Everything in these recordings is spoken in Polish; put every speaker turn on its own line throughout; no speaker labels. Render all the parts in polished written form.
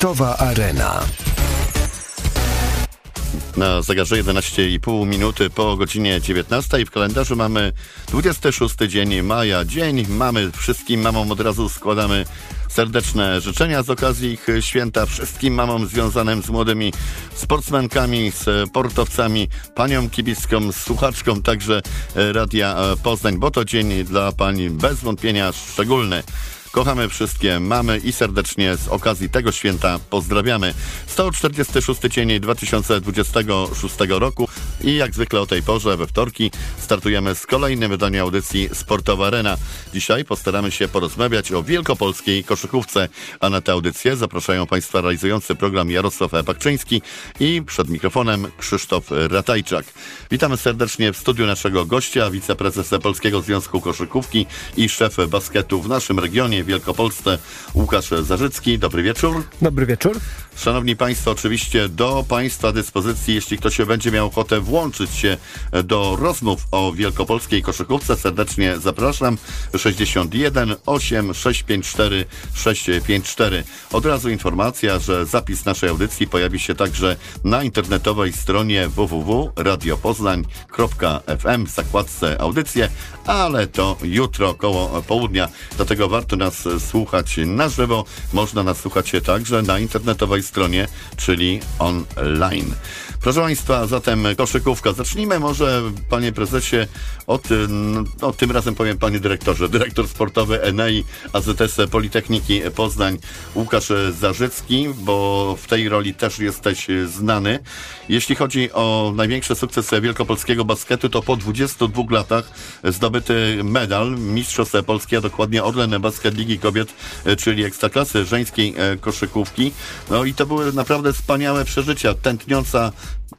Sportowa Arena.
Na zegarze 11,5 minuty po godzinie 19 w kalendarzu mamy 26 dzień maja. Dzień mamy wszystkim mamom od razu składamy serdeczne życzenia z okazji ich święta. Wszystkim mamom związanym z młodymi sportsmenkami, sportowcami, paniom kibickom, słuchaczkom także Radia Poznań, bo to dzień dla pani bez wątpienia szczególny. Kochamy wszystkie mamy i serdecznie z okazji tego święta pozdrawiamy. 146 dzień 2026 roku i jak zwykle o tej porze we wtorki startujemy z kolejnym wydaniem audycji Sportowa Arena. Dzisiaj postaramy się porozmawiać o wielkopolskiej koszykówce, a na tę audycję zapraszają Państwa realizujący program Jarosław Pakczyński i przed mikrofonem Krzysztof Ratajczak. Witamy serdecznie w studiu naszego gościa, wiceprezes Polskiego Związku Koszykówki i szef basketu w naszym regionie w Wielkopolsce, Łukasz Zarzycki. Dobry wieczór.
Dobry wieczór.
Szanowni Państwo, oczywiście do Państwa dyspozycji, jeśli ktoś będzie miał ochotę włączyć się do rozmów o wielkopolskiej koszykówce, serdecznie zapraszam. 61 8 654 654. Od razu informacja, że zapis naszej audycji pojawi się także na internetowej stronie www.radiopoznań.fm w zakładce audycje, ale to jutro koło południa. Dlatego warto nas słuchać na żywo. Można nas słuchać także na internetowej stronie, czyli online. Proszę Państwa, zatem koszykówka. Zacznijmy może, panie prezesie, tym razem powiem panie dyrektorze. Dyrektor sportowy Enei AZS Politechniki Poznań, Łukasz Zarzycki, bo w tej roli też jesteś znany. Jeśli chodzi o największy sukces wielkopolskiego basketu, to po 22 latach zdobyty medal Mistrzostw Polski, a dokładnie Orlen Basket Ligi Kobiet, czyli ekstraklasy żeńskiej koszykówki. No i to były naprawdę wspaniałe przeżycia, tętniąca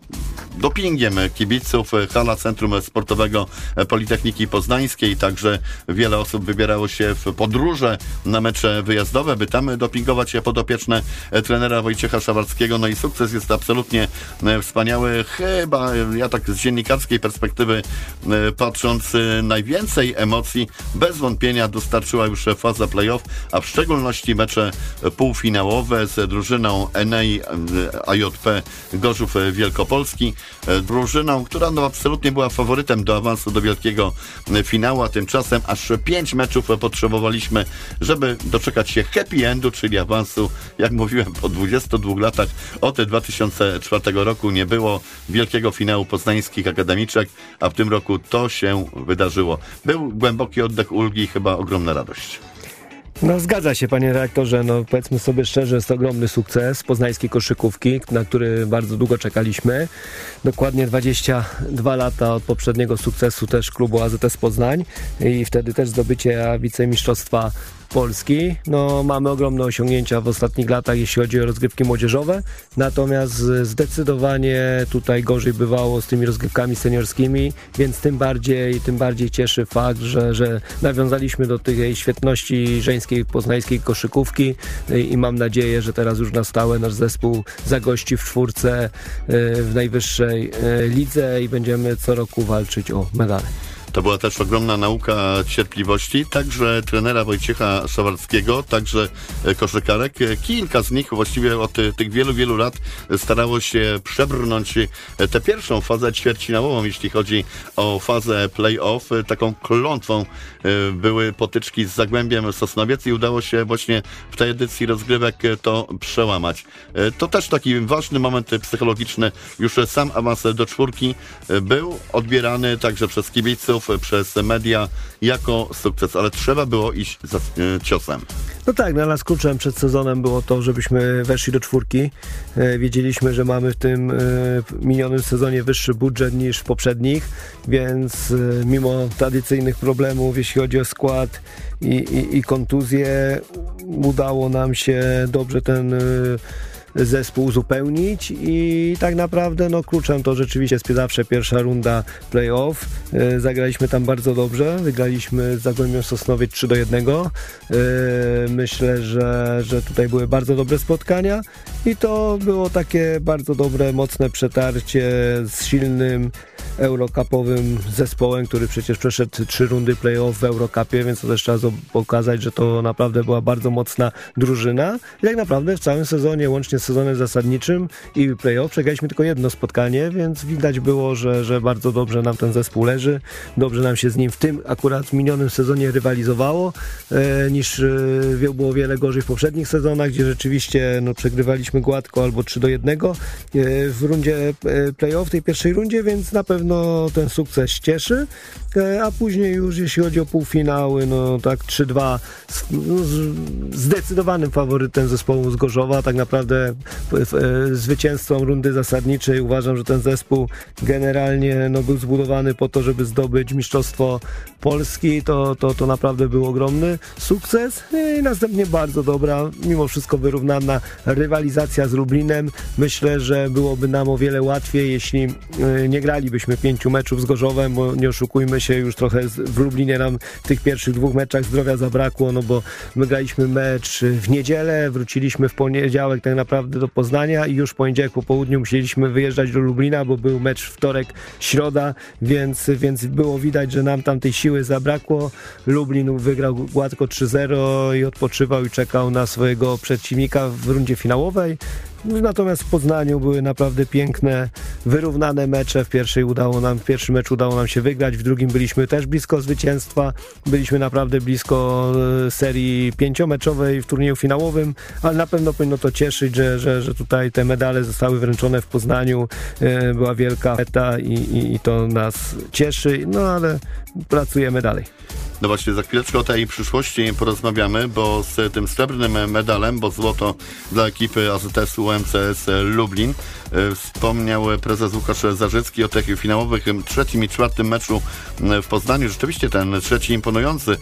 dopingiem kibiców hala Centrum Sportowego Politechniki Poznańskiej. Także wiele osób wybierało się w podróże na mecze wyjazdowe, by tam dopingować podopieczne trenera Wojciecha Szawarskiego. No i sukces jest absolutnie wspaniały. Chyba ja tak z dziennikarskiej perspektywy patrząc, najwięcej emocji bez wątpienia dostarczyła już faza play-off, a w szczególności mecze półfinałowe z drużyną Enei AJP Gorzów Wielkopolski. Drużyną, która absolutnie była faworytem do awansu do wielkiego finału, a tymczasem aż 5 meczów potrzebowaliśmy, żeby doczekać się happy endu, czyli awansu. Jak mówiłem, po 22 latach od 2004 roku nie było wielkiego finału poznańskich akademiczek, a w tym roku to się wydarzyło. Był głęboki oddech ulgi i chyba ogromna radość.
No zgadza się, panie redaktorze, powiedzmy sobie szczerze, jest to ogromny sukces poznańskiej koszykówki, na który bardzo długo czekaliśmy. Dokładnie 22 lata od poprzedniego sukcesu też klubu AZS Poznań i wtedy też zdobycie wicemistrzostwa Polski. Mamy ogromne osiągnięcia w ostatnich latach, jeśli chodzi o rozgrywki młodzieżowe, natomiast zdecydowanie tutaj gorzej bywało z tymi rozgrywkami seniorskimi, więc tym bardziej cieszy fakt, że nawiązaliśmy do tej świetności żeńskiej poznańskiej koszykówki i mam nadzieję, że teraz już na stałe nasz zespół zagości w czwórce w najwyższej lidze i będziemy co roku walczyć o medale.
To była też ogromna nauka cierpliwości, także trenera Wojciecha Szawarskiego, także koszykarek. Kilka z nich właściwie od tych wielu lat starało się przebrnąć tę pierwszą fazę ćwierćfinałową, jeśli chodzi o fazę play-off. Taką klątwą były potyczki z Zagłębiem Sosnowiec i udało się właśnie w tej edycji rozgrywek to przełamać. To też taki ważny moment psychologiczny. Już sam awans do czwórki był odbierany także przez kibiców, przez media jako sukces, ale trzeba było iść za ciosem.
No tak, dla nas kluczem przed sezonem było to, żebyśmy weszli do czwórki. Wiedzieliśmy, że mamy w tym minionym sezonie wyższy budżet niż w poprzednich, więc mimo tradycyjnych problemów, jeśli chodzi o skład i kontuzje, udało nam się dobrze ten zespół uzupełnić i tak naprawdę kluczem to rzeczywiście jest zawsze pierwsza runda play-off. Zagraliśmy tam bardzo dobrze, wygraliśmy z Zagłębiem Sosnowiec 3-1. Myślę, że tutaj były bardzo dobre spotkania i to było takie bardzo dobre, mocne przetarcie z silnym eurocupowym zespołem, który przecież przeszedł 3 rundy play-off w Eurocupie, więc to też trzeba pokazać, że to naprawdę była bardzo mocna drużyna. I tak naprawdę w całym sezonie, łącznie z sezonem zasadniczym i play-off, przegraliśmy tylko jedno spotkanie, więc widać było, że bardzo dobrze nam ten zespół leży. Dobrze nam się z nim w tym akurat minionym sezonie rywalizowało, niż było wiele gorzej w poprzednich sezonach, gdzie rzeczywiście przegrywaliśmy gładko albo 3-1 w rundzie play-off, w tej pierwszej rundzie, więc na pewno ten sukces cieszy, a później już jeśli chodzi o półfinały, tak 3-2 zdecydowanym faworytem zespołu z Gorzowa, tak naprawdę zwycięzcą rundy zasadniczej. Uważam, że ten zespół generalnie był zbudowany po to, żeby zdobyć mistrzostwo Polski, to naprawdę był ogromny sukces i następnie bardzo dobra, mimo wszystko wyrównana rywalizacja z Lublinem. Myślę, że byłoby nam o wiele łatwiej, jeśli nie gralibyśmy 5 meczów z Gorzowem, bo nie oszukujmy się, już trochę w Lublinie nam w tych pierwszych 2 meczach zdrowia zabrakło, bo my graliśmy mecz w niedzielę, wróciliśmy w poniedziałek tak naprawdę do Poznania i już w poniedziałek po południu musieliśmy wyjeżdżać do Lublina, bo był mecz wtorek, środa, więc było widać, że nam tam tej siły zabrakło. Lublin wygrał gładko 3-0 i odpoczywał i czekał na swojego przeciwnika w rundzie finałowej. Natomiast w Poznaniu były naprawdę piękne, wyrównane mecze. W pierwszym meczu udało nam się wygrać, w drugim byliśmy też blisko zwycięstwa. Byliśmy naprawdę blisko serii 5-meczowej w turnieju finałowym, ale na pewno powinno to cieszyć, że tutaj te medale zostały wręczone w Poznaniu. Była wielka feta i to nas cieszy, ale pracujemy dalej.
No właśnie, za chwileczkę o tej przyszłości porozmawiamy, bo z tym srebrnym medalem, bo złoto dla ekipy AZS-u UMCS Lublin, wspomniał prezes Łukasz Zarzycki o tych finałowych 3. i 4. meczu w Poznaniu. Rzeczywiście ten trzeci imponujący,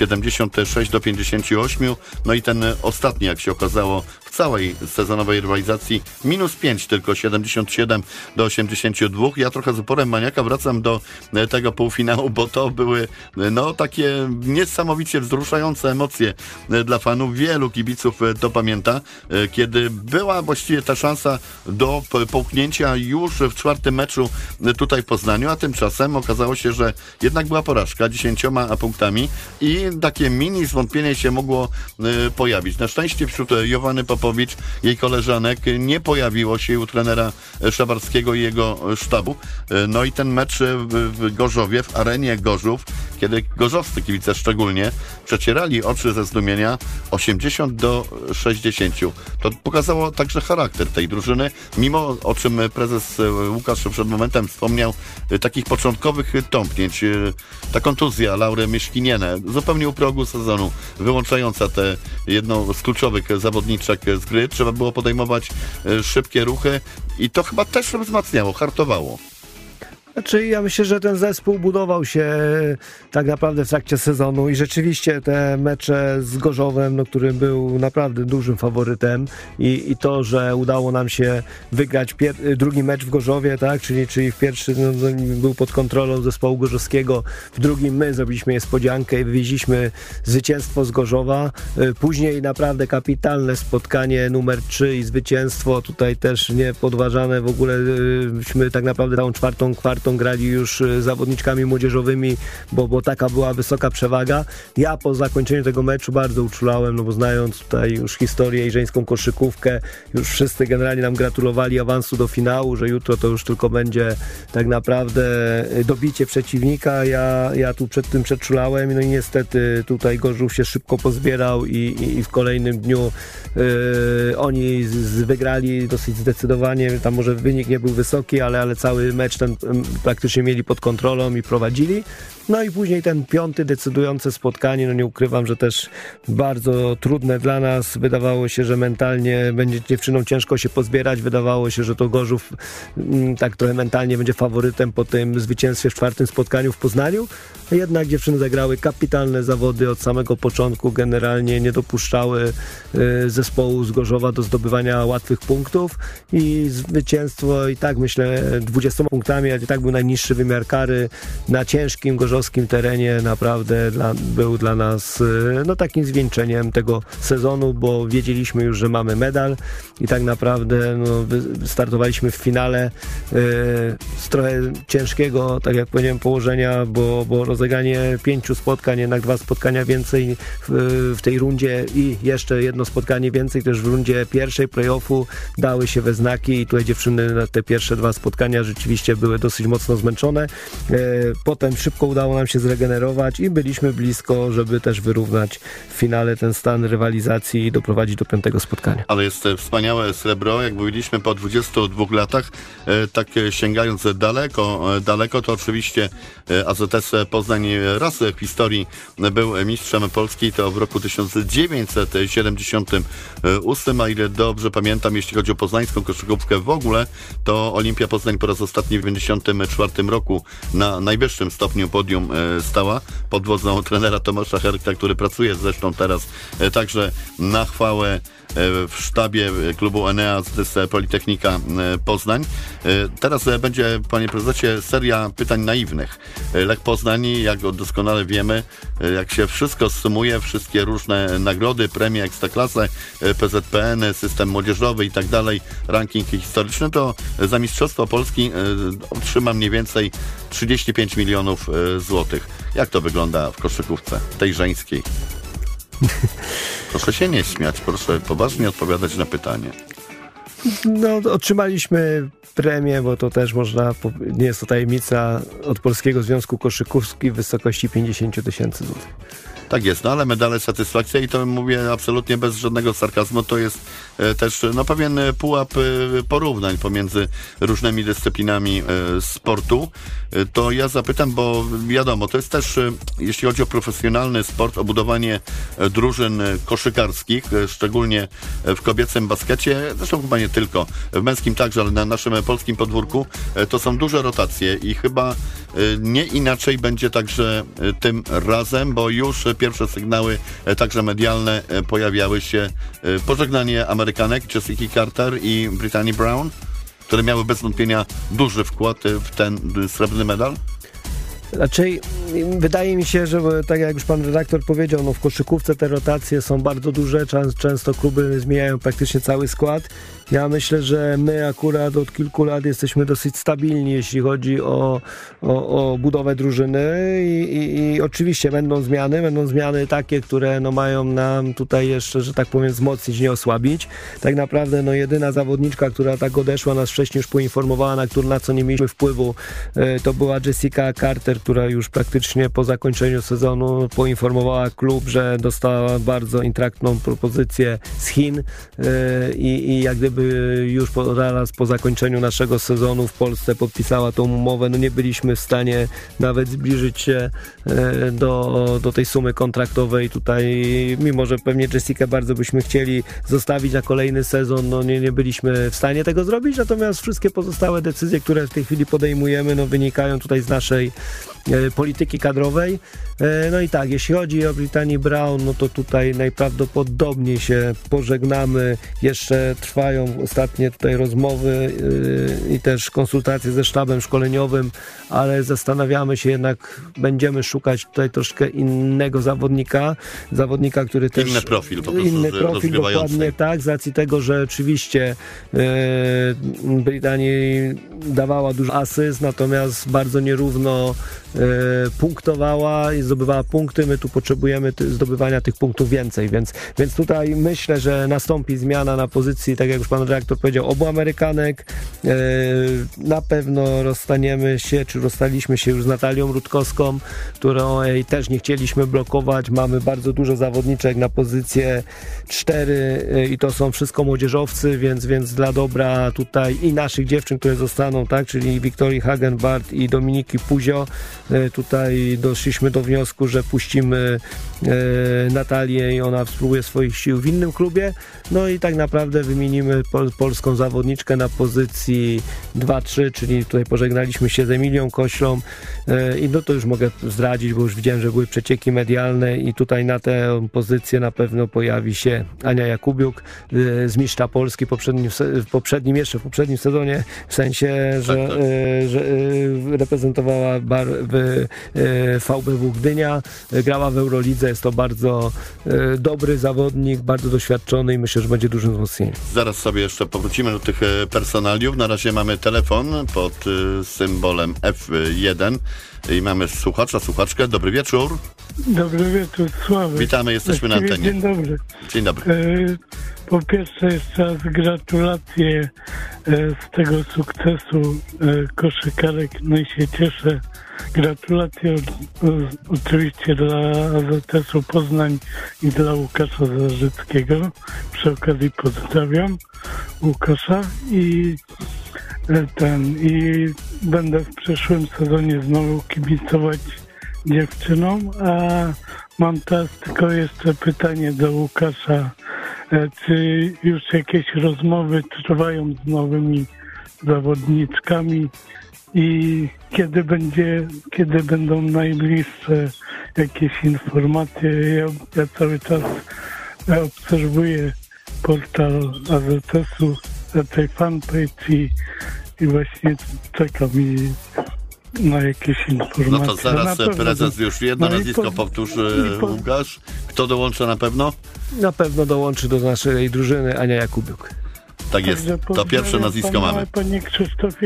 76-58, no i ten ostatni, jak się okazało, w całej sezonowej rywalizacji -5, tylko 77-82. Ja trochę z uporem maniaka wracam do tego półfinału, bo to były takie niesamowicie wzruszające emocje dla fanów. Wielu kibiców to pamięta, kiedy była właściwie ta szansa do połknięcia już w 4. meczu tutaj w Poznaniu, a tymczasem okazało się, że jednak była porażka 10 punktami i takie mini zwątpienie się mogło pojawić. Na szczęście wśród Jowany Popowicz, jej koleżanek, nie pojawiło się u trenera Szabarskiego i jego sztabu. No i ten mecz w Gorzowie, w arenie Gorzów, kiedy gorzowscy kibice szczególnie przecierali oczy ze zdumienia, 80-60. To pokazało także charakter tej drużyny, mimo, o czym prezes Łukasz przed momentem wspomniał, takich początkowych tąpnięć. Ta kontuzja Laury Myszkinienę, zupełnie u progu sezonu, wyłączająca tę jedną z kluczowych zawodniczek z gry. Trzeba było podejmować szybkie ruchy i to chyba też wzmacniało, hartowało.
Znaczy, ja myślę, że ten zespół budował się tak naprawdę w trakcie sezonu i rzeczywiście te mecze z Gorzowem, który był naprawdę dużym faworytem i to, że udało nam się wygrać drugi mecz w Gorzowie, tak, czyli w pierwszym był pod kontrolą zespołu gorzowskiego, w drugim my zrobiliśmy niespodziankę i wywieźliśmy zwycięstwo z Gorzowa. Później naprawdę kapitalne spotkanie numer 3 i zwycięstwo, tutaj też niepodważane w ogóle, myśmy tak naprawdę całą czwartą grali już zawodniczkami młodzieżowymi, bo taka była wysoka przewaga. Ja po zakończeniu tego meczu bardzo uczulałem, bo znając tutaj już historię i żeńską koszykówkę, już wszyscy generalnie nam gratulowali awansu do finału, że jutro to już tylko będzie tak naprawdę dobicie przeciwnika. Ja tu przed tym przeczulałem, i niestety tutaj Gorzów się szybko pozbierał i w kolejnym dniu oni wygrali dosyć zdecydowanie. Tam może wynik nie był wysoki, ale cały mecz ten praktycznie mieli pod kontrolą i prowadzili. No i później ten 5. decydujące spotkanie, nie ukrywam, że też bardzo trudne dla nas. Wydawało się, że mentalnie będzie dziewczynom ciężko się pozbierać. Wydawało się, że to Gorzów tak trochę mentalnie będzie faworytem po tym zwycięstwie w 4. spotkaniu w Poznaniu. Jednak dziewczyny zagrały kapitalne zawody od samego początku, generalnie nie dopuszczały zespołu z Gorzowa do zdobywania łatwych punktów i zwycięstwo i tak myślę 20 punktami, ale i tak był najniższy wymiar kary na ciężkim gorzowskim terenie, naprawdę był dla nas takim zwieńczeniem tego sezonu, bo wiedzieliśmy już, że mamy medal i tak naprawdę startowaliśmy w finale z trochę ciężkiego, tak jak powiedziałem, położenia, bo rozegranie 5 spotkań, jednak 2 spotkania więcej w tej rundzie i jeszcze jedno spotkanie więcej też w rundzie pierwszej play-offu dały się we znaki i tutaj dziewczyny na te pierwsze 2 spotkania rzeczywiście były dosyć mocno zmęczone. Potem szybko udało nam się zregenerować i byliśmy blisko, żeby też wyrównać w finale ten stan rywalizacji i doprowadzić do 5. spotkania.
Ale jest wspaniałe srebro, jak mówiliśmy po 22 latach, tak sięgając daleko, to oczywiście AZS Poznań raz w historii był mistrzem Polski, to w roku 1978, a ile dobrze pamiętam, jeśli chodzi o poznańską koszykówkę w ogóle, to Olimpia Poznań po raz ostatni w 1994 roku na najwyższym stopniu podium stała pod wodzą trenera Tomasza Herkta, który pracuje zresztą teraz także na chwałę w sztabie klubu Enea z Politechnika Poznań. Teraz będzie, panie prezesie, seria pytań naiwnych. Lech Poznań, jak doskonale wiemy, jak się wszystko sumuje, wszystkie różne nagrody, premie, ekstraklasę, PZPN, system młodzieżowy i tak dalej, ranking historyczny, to za Mistrzostwo Polski otrzyma mniej więcej 35 milionów złotych. Jak to wygląda w koszykówce, tej żeńskiej? Proszę się nie śmiać, proszę poważnie odpowiadać na pytanie.
Otrzymaliśmy premię, bo to też nie jest to tajemnica, od Polskiego Związku Koszykówki w wysokości 50 000 złotych.
Tak jest, ale medale satysfakcja i to mówię absolutnie bez żadnego sarkazmu, to jest też pewien pułap porównań pomiędzy różnymi dyscyplinami sportu. To ja zapytam, bo wiadomo, to jest też, jeśli chodzi o profesjonalny sport, o budowanie drużyn koszykarskich, szczególnie w kobiecym baskecie, zresztą chyba nie tylko, w męskim także, ale na naszym polskim podwórku, to są duże rotacje i chyba nie inaczej będzie także tym razem, bo już pierwsze sygnały, także medialne, pojawiały się. Pożegnanie Amerykanek Jessica Carter i Brittany Brown, które miały bez wątpienia duży wkład w ten srebrny medal?
Raczej wydaje mi się, że tak jak już pan redaktor powiedział, w koszykówce te rotacje są bardzo duże, często kluby zmieniają praktycznie cały skład. Ja myślę, że my akurat od kilku lat jesteśmy dosyć stabilni, jeśli chodzi o budowę drużyny i oczywiście będą zmiany takie, które mają nam tutaj jeszcze, że tak powiem, wzmocnić, nie osłabić. Tak naprawdę jedyna zawodniczka, która tak odeszła, nas wcześniej już poinformowała, na co nie mieliśmy wpływu, to była Jessica Carter, która już praktycznie po zakończeniu sezonu poinformowała klub, że dostała bardzo intratną propozycję z Chin i jak gdyby już zaraz po zakończeniu naszego sezonu w Polsce podpisała tą umowę. Nie byliśmy w stanie nawet zbliżyć się do tej sumy kontraktowej tutaj, mimo że pewnie Jessica bardzo byśmy chcieli zostawić na kolejny sezon, nie byliśmy w stanie tego zrobić, natomiast wszystkie pozostałe decyzje, które w tej chwili podejmujemy, wynikają tutaj z naszej polityki kadrowej. I tak, jeśli chodzi o Brittany Brown, to tutaj najprawdopodobniej się pożegnamy. Jeszcze trwają ostatnie tutaj rozmowy i też konsultacje ze sztabem szkoleniowym, ale zastanawiamy się, jednak będziemy szukać tutaj troszkę innego zawodnika, który też...
Inny profil po prostu
dokładnie tak, z racji tego, że oczywiście Brittany dawała dużo asyst, natomiast bardzo nierówno punktowała i zdobywała punkty. My tu potrzebujemy zdobywania tych punktów więcej, więc tutaj myślę, że nastąpi zmiana na pozycji, tak jak już pan redaktor powiedział, obu Amerykanek. Na pewno rozstaliśmy się już z Natalią Rutkowską, którą też nie chcieliśmy blokować. Mamy bardzo dużo zawodniczek na pozycję 4 i to są wszystko młodzieżowcy, więc dla dobra tutaj i naszych dziewczyn, które zostaną, tak, czyli Wiktorii Hagenbart i Dominiki Puzio, tutaj doszliśmy do wniosku, że puścimy Natalię i ona spróbuje swoich sił w innym klubie. No i tak naprawdę wymienimy polską zawodniczkę na pozycji 2-3, czyli tutaj pożegnaliśmy się z Emilią Koślą i no to już mogę zdradzić, bo już widziałem, że były przecieki medialne i tutaj na tę pozycję na pewno pojawi się Ania Jakubiuk z mistrza Polski w poprzednim sezonie, w sensie, że reprezentowała VBW Gdynia, grała w Eurolidze, jest to bardzo dobry zawodnik, bardzo doświadczony i myślę, że będzie dużym wzmocnieniem.
Zaraz sobie jeszcze powrócimy do tych personaliów. Na razie mamy telefon pod symbolem F1 i mamy słuchaczkę. Dobry wieczór.
Dobry wieczór, Sławek.
Witamy, jesteśmy na antenie.
Dzień dobry.
Dzień dobry.
Po pierwsze jeszcze raz gratulacje z tego sukcesu koszykarek, no i się cieszę. Gratulacje oczywiście dla AZS-u Poznań i dla Łukasza Zarzyckiego. Przy okazji pozdrawiam Łukasza i będę w przyszłym sezonie znowu kibicować dziewczynom, a mam teraz tylko jeszcze pytanie do Łukasza. Czy już jakieś rozmowy trwają z nowymi zawodniczkami i kiedy będą najbliższe jakieś informacje? Ja cały czas obserwuję portal AZS-u, tej fanpage i właśnie czekam na jakieś informacje.
No to zaraz prezes już jedno nazwisko powtórzy, Łukasz. Kto dołączy na pewno?
Na pewno dołączy do naszej drużyny Ania Jakubiuk.
Tak jest, to pierwsze nazwisko mamy.
Panie Krzysztofie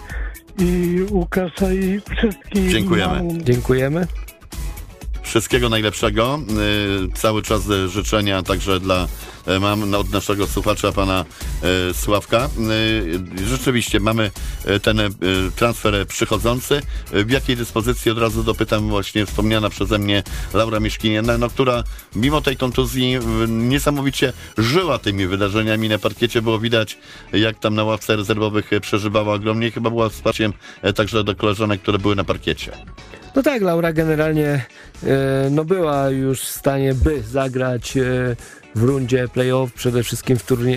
i Łukasza i wszystkich.
Dziękujemy.
Wszystkiego najlepszego. Cały czas życzenia także mam od naszego słuchacza, pana Sławka. Rzeczywiście mamy ten transfer przychodzący. W jakiej dyspozycji, od razu dopytam, właśnie wspomniana przeze mnie Laura Mieszkinienna, która mimo tej kontuzji niesamowicie żyła tymi wydarzeniami na parkiecie. Było widać, jak tam na ławce rezerwowych przeżywała ogromnie. Chyba była wsparciem także do koleżanek, które były na parkiecie.
No tak, Laura generalnie była już w stanie, by zagrać w rundzie play-off, przede wszystkim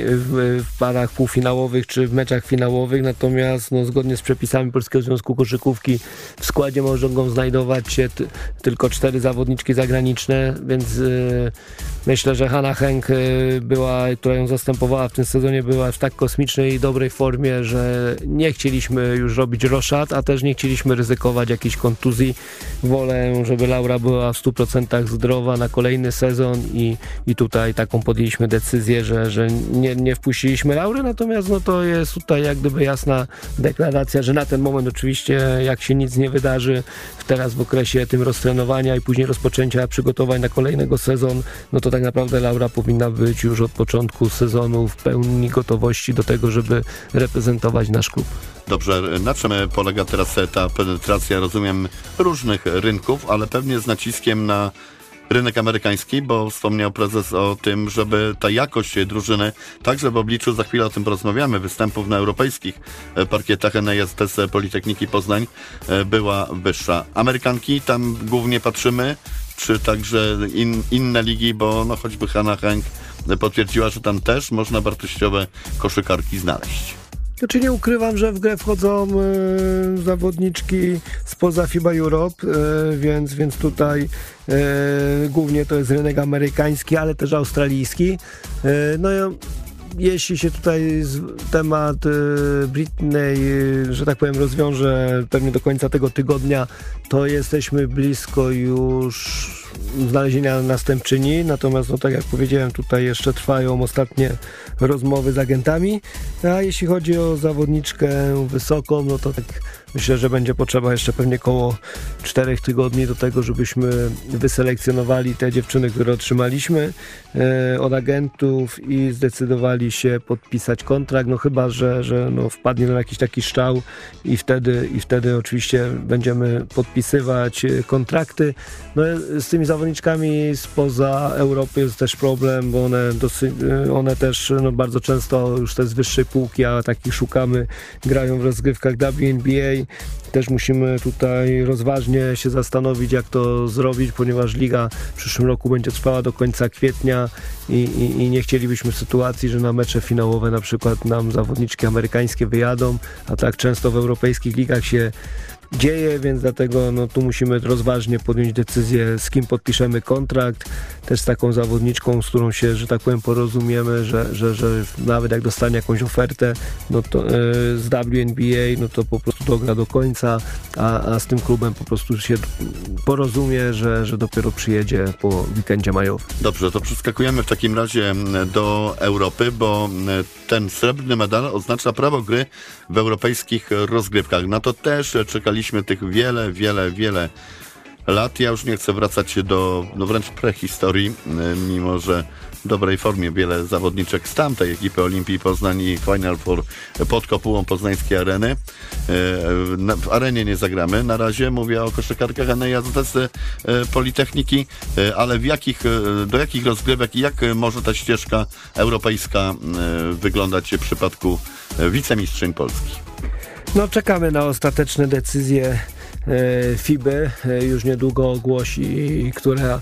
w parach półfinałowych czy w meczach finałowych, natomiast zgodnie z przepisami Polskiego Związku Koszykówki w składzie mogą znajdować się tylko 4 zawodniczki zagraniczne, więc myślę, że Hanna Henk która ją zastępowała w tym sezonie, była w tak kosmicznej i dobrej formie, że nie chcieliśmy już robić roszad, a też nie chcieliśmy ryzykować jakiejś kontuzji. Wolę, żeby Laura była w 100% zdrowa na kolejny sezon i tutaj taką podjęliśmy decyzję, że nie wpuściliśmy Laury, natomiast to jest tutaj jak gdyby jasna deklaracja, że na ten moment oczywiście jak się nic nie wydarzy teraz w okresie tym roztrenowania i później rozpoczęcia przygotowań na kolejnego sezon, to tak naprawdę Laura powinna być już od początku sezonu w pełni gotowości do tego, żeby reprezentować nasz klub.
Dobrze, na czym polega teraz ta penetracja, rozumiem, różnych rynków, ale pewnie z naciskiem na rynek amerykański, bo wspomniał prezes o tym, żeby ta jakość drużyny, także w obliczu, za chwilę o tym porozmawiamy, występów na europejskich parkietach NASS Politechniki Poznań była wyższa. Amerykanki, tam głównie patrzymy, czy także inne ligi, bo choćby Hanna Henk potwierdziła, że tam też można wartościowe koszykarki znaleźć.
Znaczy nie ukrywam, że w grę wchodzą zawodniczki spoza FIBA Europe, więc tutaj głównie to jest rynek amerykański, ale też australijski. Jeśli się tutaj temat Britney, że tak powiem, rozwiąże pewnie do końca tego tygodnia, to jesteśmy blisko już znalezienia następczyni, natomiast tak jak powiedziałem, tutaj jeszcze trwają ostatnie rozmowy z agentami, a jeśli chodzi o zawodniczkę wysoką, to tak myślę, że będzie potrzeba jeszcze pewnie około 4 tygodni do tego, żebyśmy wyselekcjonowali te dziewczyny, które otrzymaliśmy od agentów i zdecydowali się podpisać kontrakt, chyba, że wpadnie nam jakiś taki szczał i wtedy oczywiście będziemy podpisywać kontrakty. Z tymi zawodniczkami spoza Europy jest też problem, bo one też bardzo często już te z wyższej półki, a takich szukamy, grają w rozgrywkach WNBA, i też musimy tutaj rozważnie się zastanowić, jak to zrobić, ponieważ liga w przyszłym roku będzie trwała do końca kwietnia i nie chcielibyśmy sytuacji, że na mecze finałowe na przykład nam zawodniczki amerykańskie wyjadą, a tak często w europejskich ligach się dzieje, więc dlatego tu musimy rozważnie podjąć decyzję, z kim podpiszemy kontrakt, też z taką zawodniczką, z którą się, że tak powiem, porozumiemy, że nawet jak dostanie jakąś ofertę, to z WNBA, to po prostu dogra do końca, a z tym klubem po prostu się porozumie, że dopiero przyjedzie po weekendzie majowym.
Dobrze, to przeskakujemy w takim razie do Europy, bo ten srebrny medal oznacza prawo gry w europejskich rozgrywkach. Na to też czekaliśmy tych wiele lat. Ja już nie chcę wracać się do wręcz prehistorii, mimo że w dobrej formie wiele zawodniczek z tamtej ekipy Olimpii Poznań i Final Four pod kopułą poznańskiej areny. W arenie nie zagramy. Na razie mówię o koszykarkach AZS Politechniki, ale do jakich rozgrywek i jak może ta ścieżka europejska wyglądać w przypadku wicemistrzyń Polski?
Czekamy na ostateczne decyzje FIBY. Już niedługo ogłosi,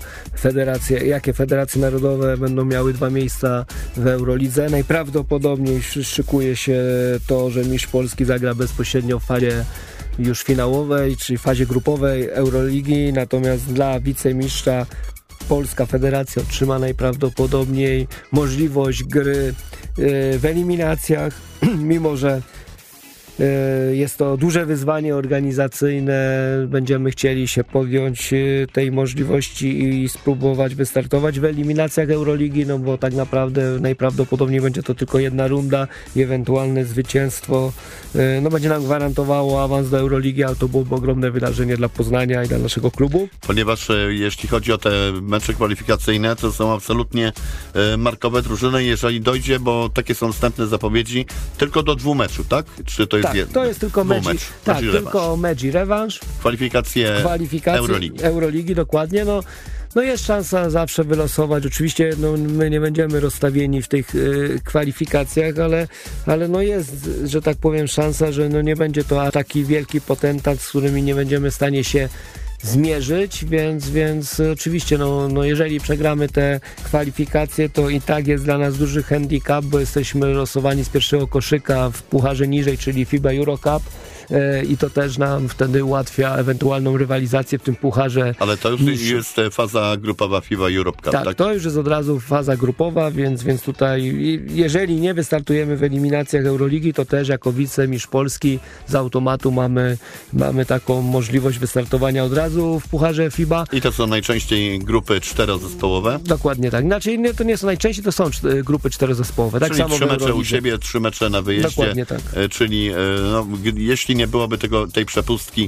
jakie federacje narodowe będą miały 2 miejsca w Eurolidze. Najprawdopodobniej szykuje się to, że mistrz Polski zagra bezpośrednio w fazie już finałowej, czyli w fazie grupowej Euroligi, natomiast dla wicemistrza Polska Federacja otrzyma najprawdopodobniej możliwość gry w eliminacjach, mimo że jest to duże wyzwanie organizacyjne. Będziemy chcieli się podjąć tej możliwości i spróbować wystartować w eliminacjach Euroligi, bo tak naprawdę najprawdopodobniej będzie to tylko jedna runda i ewentualne zwycięstwo będzie nam gwarantowało awans do Euroligi, a to byłoby ogromne wydarzenie dla Poznania i dla naszego klubu.
Ponieważ jeśli chodzi o te mecze kwalifikacyjne, to są absolutnie markowe drużyny, jeżeli dojdzie, bo takie są wstępne zapowiedzi, tylko do 2 meczów, tak? Czy to jest
to jest tylko mecz i rewanż. Kwalifikacje Euroligi, dokładnie. Jest szansa zawsze wylosować. Oczywiście my nie będziemy rozstawieni w tych kwalifikacjach, ale jest, że tak powiem, szansa, że nie będzie to taki wielki potentat, z którymi nie będziemy w stanie się zmierzyć, więc oczywiście jeżeli przegramy te kwalifikacje, to i tak jest dla nas duży handicap, bo jesteśmy losowani z pierwszego koszyka w pucharze niżej, czyli FIBA Eurocup, i to też nam wtedy ułatwia ewentualną rywalizację w tym pucharze.
Ale to już jest faza grupowa FIBA Eurocup, tak?
To już jest od razu faza grupowa, więc tutaj jeżeli nie wystartujemy w eliminacjach Euroligi, to też jako wicemistrz Polski z automatu mamy taką możliwość wystartowania od razu w pucharze FIBA.
I to są najczęściej grupy 4-zespołowe?
Dokładnie tak. To nie są najczęściej, to są grupy 4-zespołowe. Tak,
czyli samo 3 mecze u siebie, 3 mecze na wyjeździe.
Dokładnie tak.
Czyli jeśli nie byłoby tej przepustki,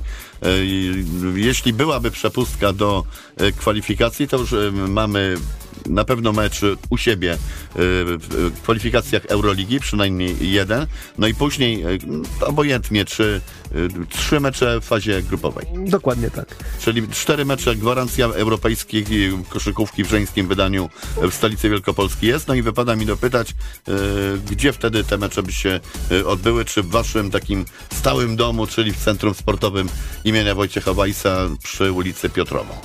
jeśli byłaby przepustka do kwalifikacji, to już mamy na pewno mecz u siebie w kwalifikacjach Euroligi, przynajmniej jeden, i później obojętnie 3 mecze w fazie grupowej.
Dokładnie tak.
Czyli 4 mecze, gwarancja europejskiej koszykówki w żeńskim wydaniu w stolicy Wielkopolski jest. I wypada mi dopytać, gdzie wtedy te mecze by się odbyły, czy w waszym takim stałym domu, czyli w Centrum Sportowym imienia Wojciecha Weissa przy ulicy Piotrowo.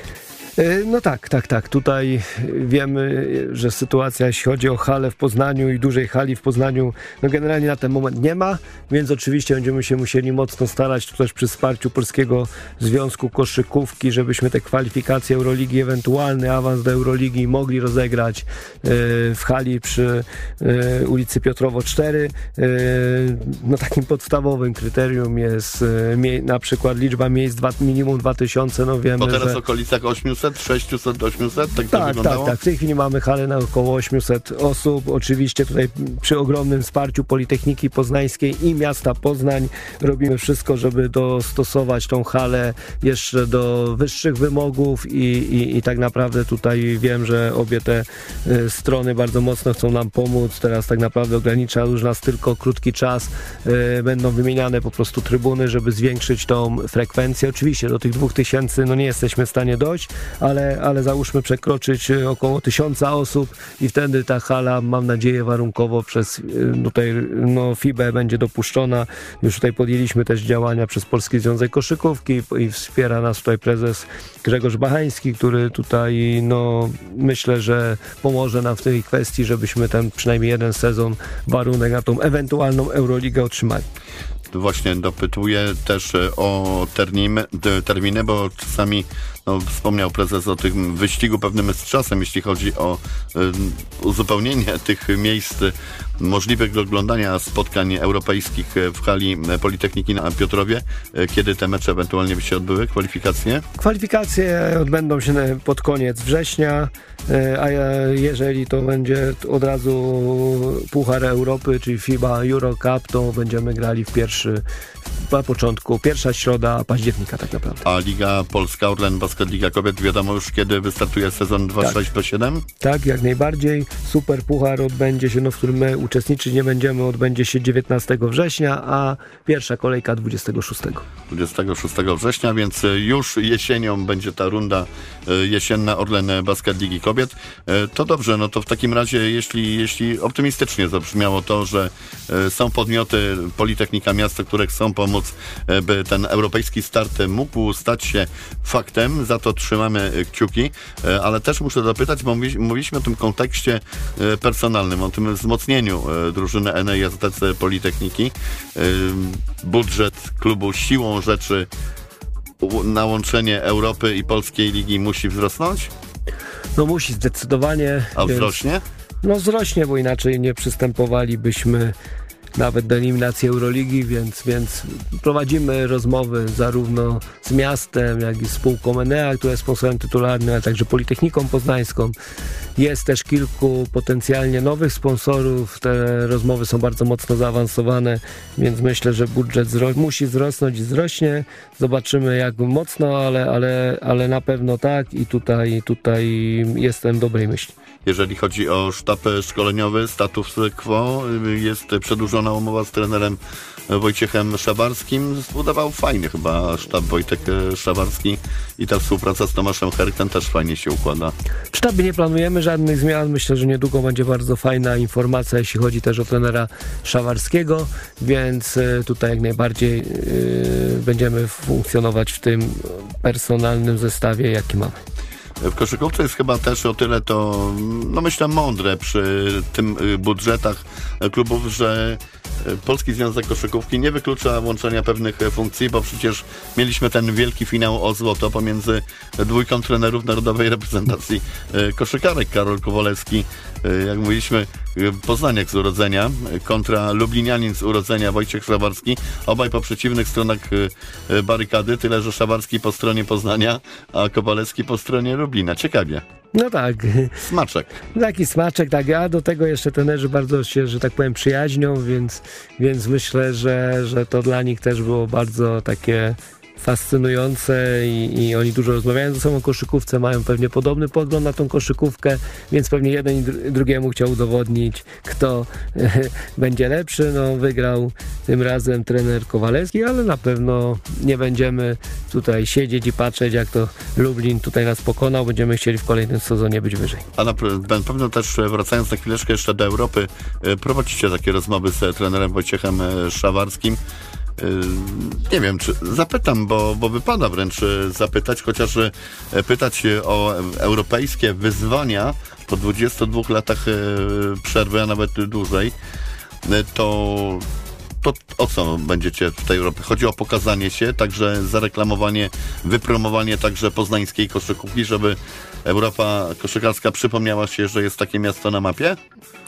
Tak. Tutaj wiemy, że sytuacja, jeśli chodzi o halę w Poznaniu i dużej hali w Poznaniu, generalnie na ten moment nie ma, więc oczywiście będziemy się musieli mocno starać tu też przy wsparciu Polskiego Związku Koszykówki, żebyśmy te kwalifikacje Euroligi, ewentualny awans do Euroligi mogli rozegrać w hali przy ulicy Piotrowo 4. Takim podstawowym kryterium jest na przykład liczba miejsc minimum 2000, wiemy,
bo teraz
że
w okolicach 600, 800, tak to wyglądało?
Tak. W tej chwili mamy halę na około 800 osób. Oczywiście tutaj przy ogromnym wsparciu Politechniki Poznańskiej i miasta Poznań robimy wszystko, żeby dostosować tą halę jeszcze do wyższych wymogów i tak naprawdę tutaj wiem, że obie te strony bardzo mocno chcą nam pomóc. Teraz tak naprawdę ogranicza już nas tylko krótki czas. Będą wymieniane po prostu trybuny, żeby zwiększyć tą frekwencję. Oczywiście do tych 2000 nie jesteśmy w stanie dojść, ale załóżmy przekroczyć około 1000 osób i wtedy ta hala, mam nadzieję, warunkowo przez tutaj FIBA będzie dopuszczona. Już tutaj podjęliśmy też działania przez Polski Związek Koszykówki i wspiera nas tutaj prezes Grzegorz Bachański, który tutaj myślę, że pomoże nam w tej kwestii, żebyśmy ten przynajmniej jeden sezon warunek na tą ewentualną Euroligę otrzymali.
Właśnie dopytuję też o terminy, bo czasami wspomniał prezes o tym wyścigu pewnym z czasem, jeśli chodzi o uzupełnienie tych miejsc możliwych do oglądania spotkań europejskich w hali Politechniki na Piotrowie. Kiedy te mecze ewentualnie by się odbyły? Kwalifikacje? Kwalifikacje
odbędą się pod koniec września, a jeżeli to będzie od razu Puchar Europy, czyli FIBA Euro Cup, to będziemy grali na początku, pierwsza środa października tak naprawdę.
A Liga Polska, Orlen Basket Liga Kobiet, wiadomo już kiedy wystartuje sezon 2-6-7?
Tak, jak najbardziej. Super Puchar odbędzie się, w którym my uczestniczyć nie będziemy, odbędzie się 19 września, a pierwsza kolejka 26.
26 września, więc już jesienią będzie ta runda jesienna Orlen Basket Ligi Kobiet. To dobrze, to w takim razie, jeśli optymistycznie zabrzmiało to, że są podmioty, Politechnika Miasta, które chcą pomóc, by ten europejski start mógł stać się faktem, za to trzymamy kciuki, ale też muszę dopytać, bo mówiliśmy o tym kontekście personalnym, o tym wzmocnieniu drużyny NISDC Politechniki. Budżet klubu siłą rzeczy na łączenie Europy i Polskiej Ligi musi wzrosnąć?
Musi zdecydowanie.
A wzrośnie?
Wzrośnie, bo inaczej nie przystępowalibyśmy nawet do eliminacji Euroligi, więc prowadzimy rozmowy zarówno z miastem, jak i z spółką Enea, która jest sponsorem tytularnym, ale także Politechniką Poznańską. Jest też kilku potencjalnie nowych sponsorów. Te rozmowy są bardzo mocno zaawansowane, więc myślę, że budżet musi wzrosnąć i wzrośnie. Zobaczymy jak mocno, ale na pewno tak i tutaj jestem dobrej myśli.
Jeżeli chodzi o sztab szkoleniowy, status quo, jest przedłużona umowa z trenerem Wojciechem Szawarskim. Zbudował fajny chyba sztab Wojtek Szawarski i ta współpraca z Tomaszem Herktem też fajnie się układa.
W sztabie nie planujemy żadnych zmian. Myślę, że niedługo będzie bardzo fajna informacja, jeśli chodzi też o trenera Szawarskiego, więc tutaj jak najbardziej będziemy funkcjonować w tym personalnym zestawie, jaki mamy.
W koszykówce jest chyba też o tyle to, myślę, mądre przy tym budżetach klubów, że Polski Związek Koszykówki nie wyklucza łączenia pewnych funkcji, bo przecież mieliśmy ten wielki finał o złoto pomiędzy dwójką trenerów narodowej reprezentacji koszykarek. Karol Kowalewski, jak mówiliśmy, Poznaniak z urodzenia kontra lublinianin z urodzenia Wojciech Szawarski. Obaj po przeciwnych stronach barykady, tyle że Szawarski po stronie Poznania, a Kowalewski po stronie Lublina. Ciekawie.
Tak.
Smaczek.
Taki smaczek, tak. A do tego jeszcze trenerzy bardzo się, że tak powiem, przyjaźnią, więc myślę, że to dla nich też było bardzo takie fascynujące i oni dużo rozmawiają ze sobą o koszykówce, mają pewnie podobny pogląd na tą koszykówkę, więc pewnie jeden i drugiemu chciał udowodnić, kto będzie lepszy. Wygrał tym razem trener Kowalewski, ale na pewno nie będziemy tutaj siedzieć i patrzeć, jak to Lublin tutaj nas pokonał. Będziemy chcieli w kolejnym sezonie być wyżej.
A na pewno też, wracając na chwileczkę jeszcze do Europy, prowadzicie takie rozmowy z trenerem Wojciechem Szawarskim. Nie wiem, czy zapytam, bo wypada wręcz zapytać, chociaż pytać o europejskie wyzwania po 22 latach przerwy, a nawet dłużej, to o co będziecie w tej Europie? Chodzi o pokazanie się, także zareklamowanie, wypromowanie także poznańskiej koszykówki, żeby Europa koszykarska przypomniała się, że jest takie miasto na mapie?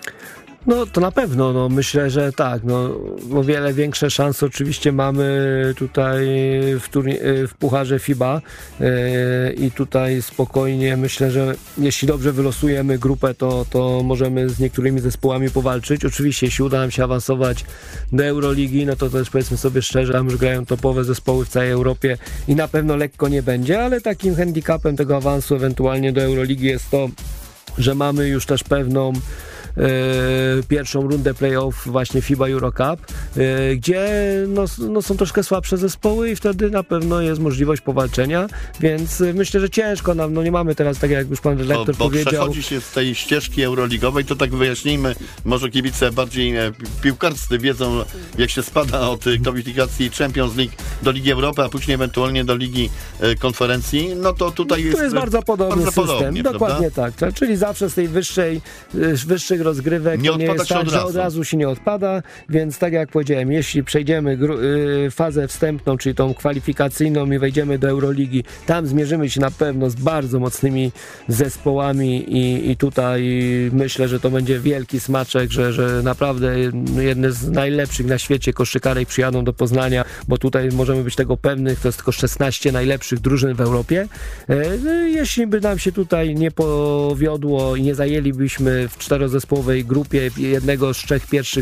To na pewno, myślę, że tak. O wiele większe szanse oczywiście mamy tutaj w Pucharze FIBA i tutaj spokojnie myślę, że jeśli dobrze wylosujemy grupę, to możemy z niektórymi zespołami powalczyć. Oczywiście, jeśli uda nam się awansować do Euroligi, to też powiedzmy sobie szczerze, tam już grają topowe zespoły w całej Europie i na pewno lekko nie będzie, ale takim handicapem tego awansu ewentualnie do Euroligi jest to, że mamy już też pewną pierwszą rundę playoff właśnie FIBA Eurocup, gdzie no są troszkę słabsze zespoły i wtedy na pewno jest możliwość powalczenia, więc myślę, że ciężko nam, nie mamy teraz, tak jak już pan redaktor powiedział.
Przechodzi się z tej ścieżki euroligowej, to tak wyjaśnijmy, może kibice bardziej piłkarscy wiedzą, jak się spada od kwalifikacji Champions League do Ligi Europy, a później ewentualnie do Ligi Konferencji, no to tutaj
jest bardzo podobny system, dokładnie tak, czyli zawsze z tej wyższych rozgrywek nie jest tak, że od razu się nie odpada, więc tak jak powiedziałem, jeśli przejdziemy fazę wstępną, czyli tą kwalifikacyjną i wejdziemy do Euroligi, tam zmierzymy się na pewno z bardzo mocnymi zespołami i tutaj myślę, że to będzie wielki smaczek, że naprawdę jedne z najlepszych na świecie koszykarek przyjadą do Poznania, bo tutaj możemy być tego pewnych, to jest tylko 16 najlepszych drużyn w Europie. Jeśli by nam się tutaj nie powiodło i nie zajęlibyśmy w czterozespołowej grupie jednego z 3 pierwszych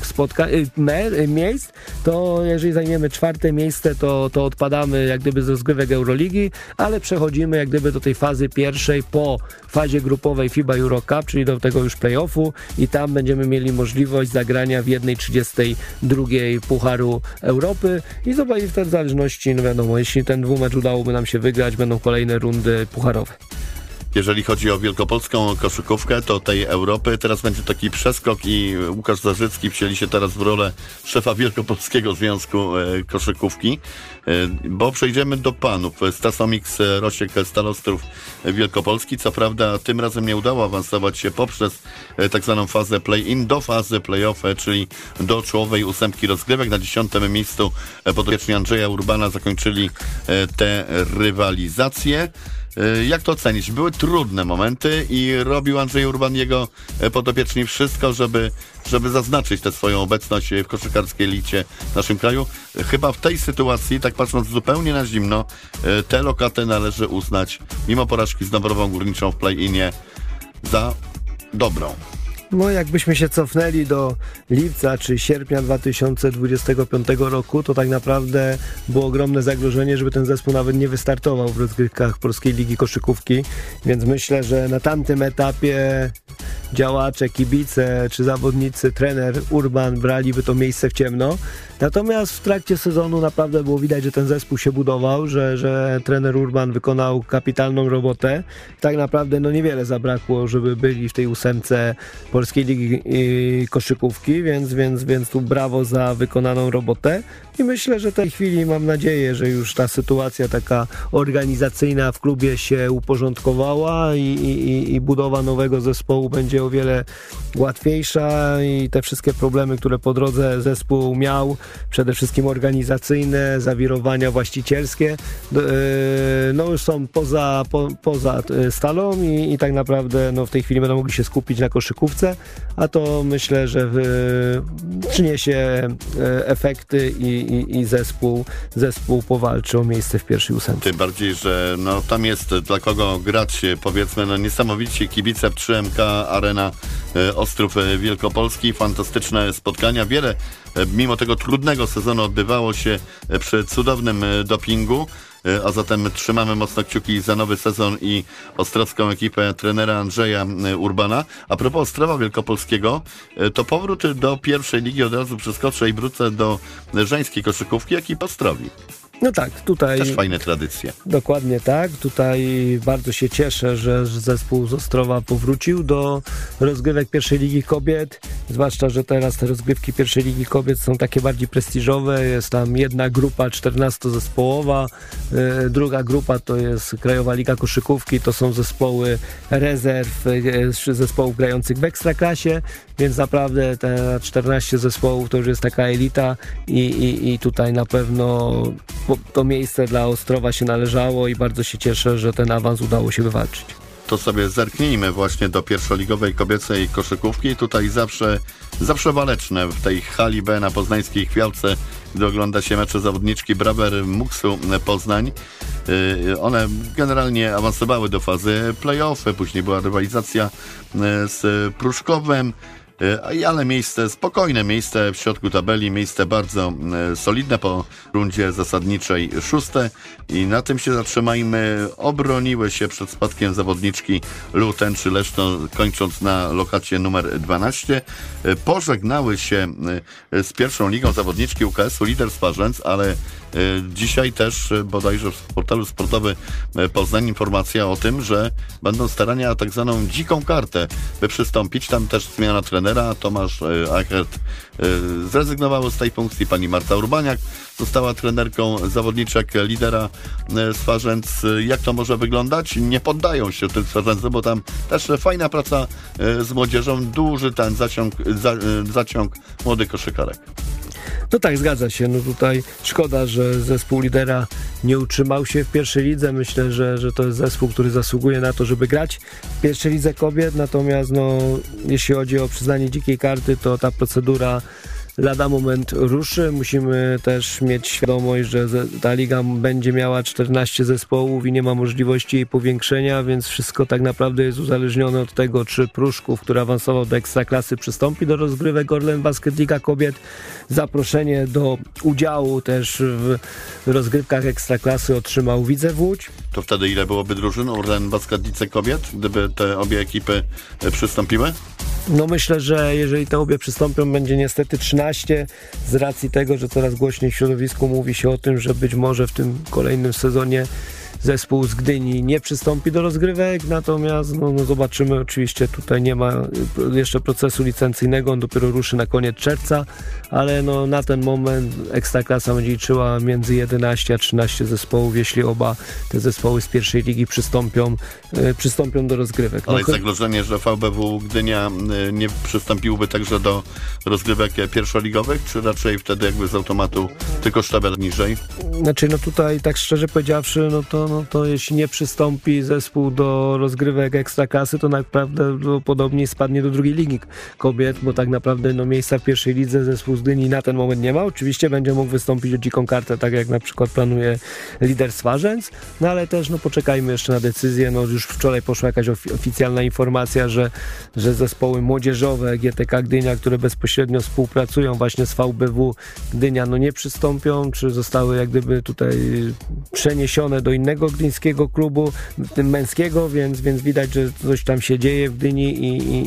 miejsc, to jeżeli zajmiemy 4. miejsce, to odpadamy jak gdyby z rozgrywek Euroligi, ale przechodzimy jak gdyby do tej fazy pierwszej po fazie grupowej FIBA Eurocup, czyli do tego już play-offu i tam będziemy mieli możliwość zagrania w 1/32 Pucharu Europy i zobaczyć w zależności, wiadomo, jeśli ten dwumecz udałoby nam się wygrać, będą kolejne rundy pucharowe.
Jeżeli chodzi o wielkopolską koszykówkę, to tej Europy, teraz będzie taki przeskok i Łukasz Zarzycki wcieli się teraz w rolę szefa Wielkopolskiego Związku Koszykówki, bo przejdziemy do panów. Stasomix Rosiek, Stal Ostrów Wielkopolski. Co prawda tym razem nie udało awansować się poprzez tak zwaną fazę play-in do fazy play-off, czyli do czołowej 8 rozgrywek. Na 10. miejscu podopieczni Andrzeja Urbana zakończyli tę rywalizację. Jak to ocenić? Były trudne momenty i robił Andrzej Urban, jego podopieczni wszystko, żeby zaznaczyć tę swoją obecność w koszykarskiej elicie w naszym kraju. Chyba w tej sytuacji, tak patrząc zupełnie na zimno, tę lokatę należy uznać, mimo porażki z Dąbrową Górniczą w play-inie, za dobrą.
Jakbyśmy się cofnęli do lipca czy sierpnia 2025 roku, to tak naprawdę było ogromne zagrożenie, żeby ten zespół nawet nie wystartował w rozgrywkach Polskiej Ligi Koszykówki, więc myślę, że na tamtym etapie działacze, kibice czy zawodnicy, trener Urban braliby to miejsce w ciemno. Natomiast w trakcie sezonu naprawdę było widać, że ten zespół się budował, że trener Urban wykonał kapitalną robotę. Tak naprawdę niewiele zabrakło, żeby byli w tej 8 Polskiej Ligi Koszykówki, więc tu brawo za wykonaną robotę. I myślę, że w tej chwili mam nadzieję, że już ta sytuacja taka organizacyjna w klubie się uporządkowała i budowa nowego zespołu będzie o wiele łatwiejsza i te wszystkie problemy, które po drodze zespół miał, przede wszystkim organizacyjne, zawirowania właścicielskie, już są poza Stalą i tak naprawdę w tej chwili będą mogli się skupić na koszykówce, a to myślę, że przyniesie efekty i zespół powalczy o miejsce w pierwszej 8.
Tym bardziej, że tam jest dla kogo grać, powiedzmy, niesamowicie kibice w 3MK Arena Ostrów Wielkopolski, fantastyczne spotkania, wiele mimo tego trudnego sezonu odbywało się przy cudownym dopingu, a zatem trzymamy mocno kciuki za nowy sezon i ostrowską ekipę trenera Andrzeja Urbana. A propos Ostrowa Wielkopolskiego, to powrót do pierwszej ligi, od razu przeskoczę i wrócę do żeńskiej koszykówki, jak i Ostrowi.
Tak, tutaj...
Też fajne tradycje.
Dokładnie tak. Tutaj bardzo się cieszę, że zespół z Ostrowa powrócił do rozgrywek pierwszej Ligi Kobiet. Zwłaszcza, że teraz te rozgrywki pierwszej Ligi Kobiet są takie bardziej prestiżowe. Jest tam jedna grupa 14-zespołowa, druga grupa to jest Krajowa Liga Koszykówki, to są zespoły rezerw, zespołów grających w Ekstraklasie, więc naprawdę te 14 zespołów to już jest taka elita i tutaj na pewno to miejsce dla Ostrowa się należało i bardzo się cieszę, że ten awans udało się wywalczyć.
To sobie zerknijmy właśnie do pierwszoligowej kobiecej koszykówki. Tutaj zawsze waleczne w tej hali B na poznańskiej Chwiałce, gdy ogląda się mecze zawodniczki Brawer Muksu Poznań. One generalnie awansowały do fazy play-off, później była rywalizacja z Pruszkowem. ale miejsce, spokojne miejsce w środku tabeli, miejsce bardzo solidne po rundzie zasadniczej, 6. I na tym się zatrzymajmy. Obroniły się przed spadkiem zawodniczki Tęczy Leszno, kończąc na lokacie numer 12. Pożegnały się z pierwszą ligą zawodniczki UKS-u Lider Swarzędz, ale dzisiaj też bodajże w portalu Sportowy Poznań informacja o tym, że będą starania o tak zwaną dziką kartę, by przystąpić. Tam też zmiana trenera. Tomasz Eichert zrezygnował z tej funkcji. Pani Marta Urbaniak została trenerką zawodniczek Lidera Swarzędz. Jak to może wyglądać? Nie poddają się tym Swarzędzy, bo tam też fajna praca z młodzieżą, duży ten zaciąg młodych koszykarek.
No tak, zgadza się. No tutaj szkoda, że zespół Lidera nie utrzymał się w pierwszej lidze. Myślę, że to jest zespół, który zasługuje na to, żeby grać w pierwszej lidze kobiet. Natomiast jeśli chodzi o przyznanie dzikiej karty, to ta procedura lada moment ruszy. Musimy też mieć świadomość, że ta liga będzie miała 14 zespołów i nie ma możliwości jej powiększenia, więc wszystko tak naprawdę jest uzależnione od tego, czy Pruszków, który awansował do Ekstraklasy, przystąpi do rozgrywek Orlen Basket Liga Kobiet. Zaproszenie do udziału też w rozgrywkach Ekstraklasy otrzymał Widzew Łódź.
To wtedy ile byłoby drużyn Orlen Basket Lidze Kobiet, gdyby te obie ekipy przystąpiły?
No myślę, że jeżeli te obie przystąpią, będzie niestety 13, z racji tego, że coraz głośniej w środowisku mówi się o tym, że być może w tym kolejnym sezonie zespół z Gdyni nie przystąpi do rozgrywek, natomiast zobaczymy, oczywiście tutaj nie ma jeszcze procesu licencyjnego, on dopiero ruszy na koniec czerwca, ale na ten moment Ekstraklasa będzie liczyła między 11 a 13 zespołów, jeśli oba te zespoły z pierwszej ligi przystąpią do rozgrywek.
Ale jest zagrożenie, że VBW Gdynia nie przystąpiłby także do rozgrywek pierwszoligowych, czy raczej wtedy jakby z automatu tylko szczebel niżej?
Znaczy tutaj tak szczerze powiedziawszy, to jeśli nie przystąpi zespół do rozgrywek Ekstraklasy, to naprawdę podobnie spadnie do drugiej ligi kobiet, bo tak naprawdę miejsca w pierwszej lidze zespół z Gdyni na ten moment nie ma. Oczywiście będzie mógł wystąpić o dziką kartę, tak jak na przykład planuje Lider Swarzędz, ale też poczekajmy jeszcze na decyzję. Już wczoraj poszła jakaś oficjalna informacja, że zespoły młodzieżowe GTK Gdynia, które bezpośrednio współpracują właśnie z VBW Gdynia, nie przystąpią, czy zostały jak gdyby tutaj przeniesione do innego gdyńskiego klubu, tym męskiego, więc widać, że coś tam się dzieje w Gdyni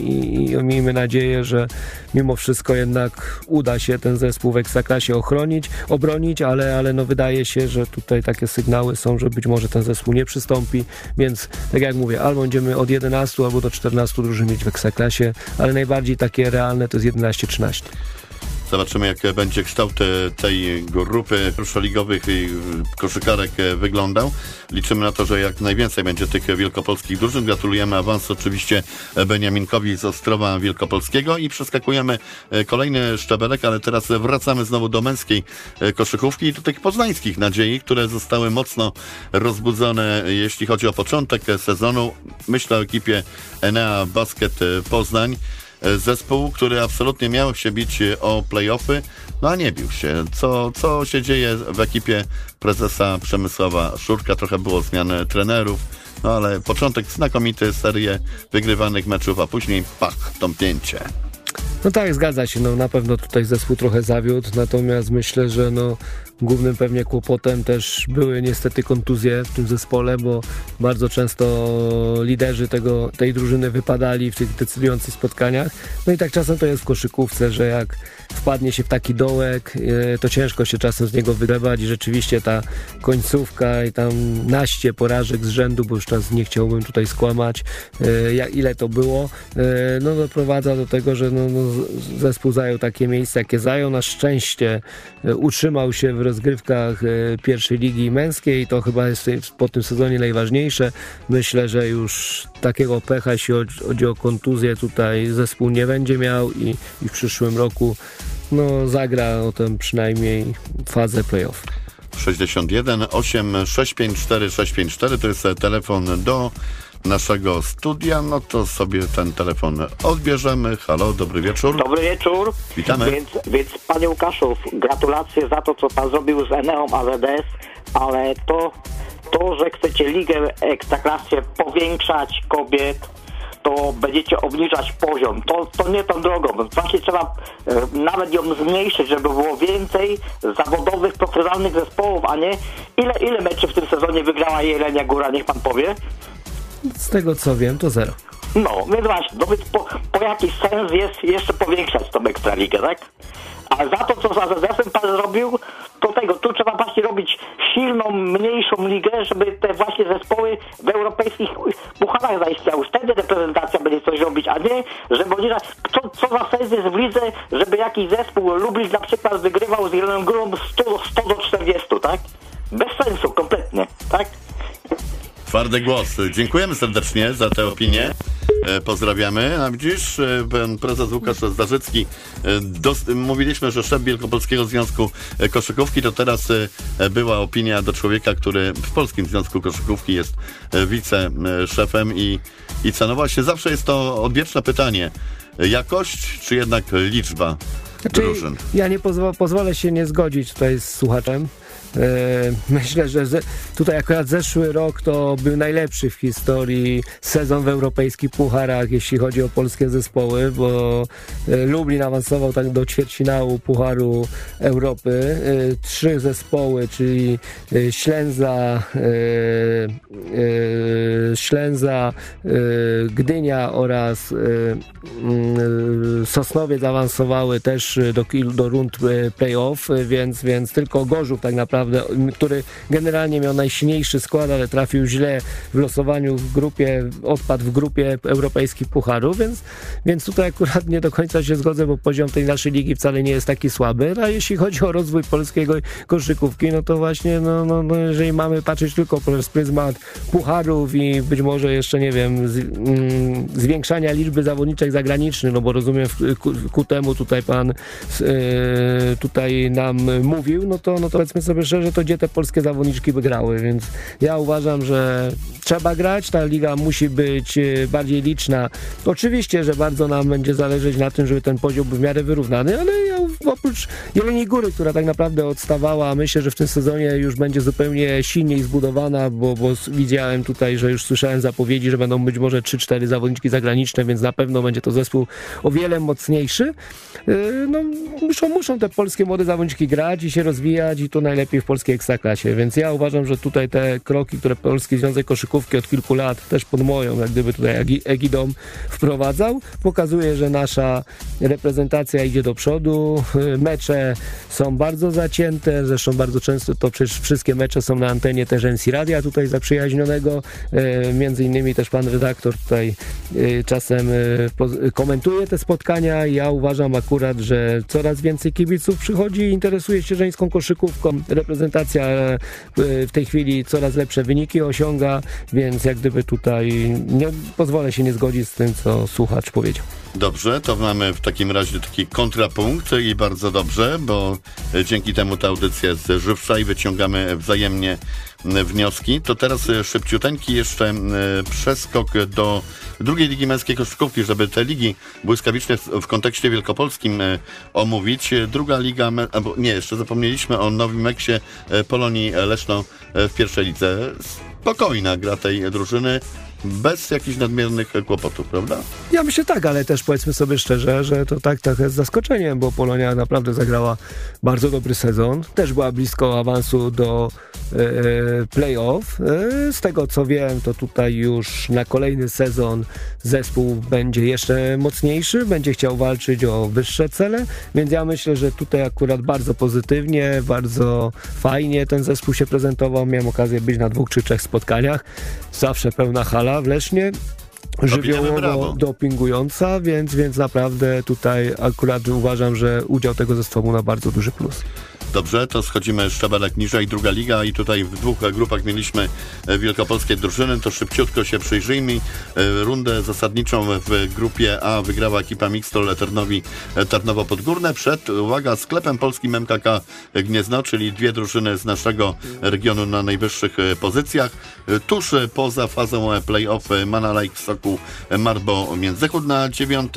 i miejmy nadzieję, że mimo wszystko jednak uda się ten zespół w Ekstraklasie obronić, ale wydaje się, że tutaj takie sygnały są, że być może ten zespół nie przystąpi, więc tak jak mówię, albo będziemy od 11 albo do 14 drużyn mieć w Ekstraklasie, ale najbardziej takie realne to jest 11-13.
Zobaczymy, jak będzie kształt tej grupy pierwszoligowych koszykarek wyglądał. Liczymy na to, że jak najwięcej będzie tych wielkopolskich drużyn. Gratulujemy awansu oczywiście Beniaminkowi z Ostrowa Wielkopolskiego i przeskakujemy kolejny szczebelek, ale teraz wracamy znowu do męskiej koszykówki i do tych poznańskich nadziei, które zostały mocno rozbudzone, jeśli chodzi o początek sezonu. Myślę o ekipie Enea Basket Poznań. Zespół, który absolutnie miał się bić o play-offy, a nie bił się. Co się dzieje w ekipie prezesa Przemysława Szurka? Trochę było zmian trenerów, ale początek znakomity, serię wygrywanych meczów, a później tąpnięcie.
Tak, zgadza się. Na pewno tutaj zespół trochę zawiódł, natomiast myślę, że głównym pewnie kłopotem też były niestety kontuzje w tym zespole, bo bardzo często liderzy tej drużyny wypadali w tych decydujących spotkaniach. I tak czasem to jest w koszykówce, że jak wpadnie się w taki dołek, to ciężko się czasem z niego wygrywać i rzeczywiście ta końcówka i tam naście porażek z rzędu, bo już czas nie chciałbym tutaj skłamać, ile to było, doprowadza do tego, że zespół zajął takie miejsce, jakie zajął. Na szczęście utrzymał się w rozgrywkach pierwszej ligi męskiej. To chyba jest po tym sezonie najważniejsze. Myślę, że już takiego pecha, jeśli chodzi o kontuzję, tutaj zespół nie będzie miał i w przyszłym roku zagra o tę przynajmniej fazę play-off.
61 8 654 654 to jest telefon do naszego studia, to sobie ten telefon odbierzemy. Halo, dobry wieczór.
Dobry wieczór.
Witamy.
Więc panie Łukaszu, gratulacje za to, co pan zrobił z Eneą AZS, ale to, że chcecie ligę Ekstraklasy powiększać kobiet, to będziecie obniżać poziom. To nie tą drogą. Właśnie trzeba nawet ją zmniejszyć, żeby było więcej zawodowych, profesjonalnych zespołów, a nie ile meczy w tym sezonie wygrała Jelenia Góra, niech pan powie?
Z tego co wiem, to 0.
No, więc właśnie, po jakiś sens jest jeszcze powiększać tą Ekstraligę, tak? A za to, co z AZS-em pan zrobił, tu trzeba właśnie robić silną, mniejszą ligę, żeby te właśnie zespoły w europejskich pucharach zaistniały. Wtedy reprezentacja będzie coś robić, a nie, żeby oni... Co za sens jest w lidze, żeby jakiś zespół Lublin na przykład wygrywał z Zieloną Górą 100 do 40, tak? Bez sensu, kompletnie, tak?
Twardy głos. Dziękujemy serdecznie za tę opinię. Pozdrawiamy. A widzisz, pan prezes Łukasz Zdarzycki, mówiliśmy, że szef Wielkopolskiego Związku Koszykówki, to teraz była opinia do człowieka, który w Polskim Związku Koszykówki jest wiceszefem i co? No właśnie, zawsze jest to odwieczne pytanie. Jakość, czy jednak liczba drużyn?
Ja nie pozwolę się nie zgodzić tutaj z słuchaczem. Myślę, że tutaj akurat zeszły rok to był najlepszy w historii sezon w europejskich pucharach, jeśli chodzi o polskie zespoły, bo Lublin awansował tak do ćwierćfinału Pucharu Europy. 3 zespoły, czyli Ślęza, Gdynia oraz Sosnowiec awansowały też do rund play-off, więc tylko Gorzów tak naprawdę, który generalnie miał najsilniejszy skład, ale trafił źle w losowaniu w grupie, odpadł w grupie europejskich pucharów, więc tutaj akurat nie do końca się zgodzę, bo poziom tej naszej ligi wcale nie jest taki słaby, a jeśli chodzi o rozwój polskiego koszykówki, no to właśnie, no jeżeli mamy patrzeć tylko przez pryzmat pucharów i być może jeszcze, nie wiem, zwiększania liczby zawodniczek zagranicznych, no bo rozumiem, ku temu tutaj pan tutaj nam mówił, no to powiedzmy sobie szczerze, to gdzie te polskie zawodniczki by grały, więc ja uważam, że trzeba grać, ta liga musi być bardziej liczna. Oczywiście, że bardzo nam będzie zależeć na tym, żeby ten poziom był w miarę wyrównany, ale ja oprócz Jeleniej Góry, która tak naprawdę odstawała, myślę, że w tym sezonie już będzie zupełnie silniej zbudowana, bo widziałem tutaj, że już słyszałem zapowiedzi, że będą być może 3-4 zawodniczki zagraniczne, więc na pewno będzie to zespół o wiele mocniejszy. No, muszą te polskie młode zawodniczki grać i się rozwijać i to najlepiej w polskiej ekstraklasie, więc ja uważam, że tutaj te kroki, które Polski Związek Koszykówki od kilku lat też pod moją, jak gdyby tutaj egidą wprowadzał, pokazuje, że nasza reprezentacja idzie do przodu, mecze są bardzo zacięte, zresztą bardzo często to przecież wszystkie mecze są na antenie też NC Radia tutaj zaprzyjaźnionego, między innymi też pan redaktor tutaj czasem komentuje te spotkania i ja uważam akurat, że coraz więcej kibiców przychodzi i interesuje się żeńską koszykówką. Reprezentacja w tej chwili coraz lepsze wyniki osiąga, więc jak gdyby tutaj nie pozwolę się nie zgodzić z tym, co słuchacz powiedział.
Dobrze, to mamy w takim razie taki kontrapunkt i bardzo dobrze, bo dzięki temu ta audycja jest żywsza i wyciągamy wzajemnie wnioski. To teraz szybciuteńki jeszcze przeskok do drugiej ligi męskiej koszykówki, żeby te ligi błyskawicznie w kontekście wielkopolskim omówić. Druga liga, jeszcze zapomnieliśmy o Nowym Meksie Polonii Leszno w pierwszej lidze. Spokojna gra tej drużyny, bez jakichś nadmiernych kłopotów, prawda?
Ja myślę tak, ale też powiedzmy sobie szczerze, że to tak trochę z zaskoczeniem, bo Polonia naprawdę zagrała bardzo dobry sezon. Też była blisko awansu do play-off. Z tego co wiem, to tutaj już na kolejny sezon zespół będzie jeszcze mocniejszy, będzie chciał walczyć o wyższe cele, więc ja myślę, że tutaj akurat bardzo pozytywnie, bardzo fajnie ten zespół się prezentował. Miałem okazję być na 2 czy 3 spotkaniach. Zawsze pełna hala w Lesznie. Żywiołowo dopingująca, więc naprawdę tutaj akurat uważam, że udział tego zespołu na bardzo duży plus.
Dobrze, to schodzimy szczebelek niżej, druga liga i tutaj w 2 grupach mieliśmy wielkopolskie drużyny, to szybciutko się przyjrzyjmy. Rundę zasadniczą w grupie A wygrała ekipa Mixtol Tarnowo Podgórne przed, uwaga, sklepem polskim MKK Gniezno, czyli 2 drużyny z naszego regionu na najwyższych pozycjach. Tuż poza fazą play-off Manalajk Sokół Marbo Międzychód na 9.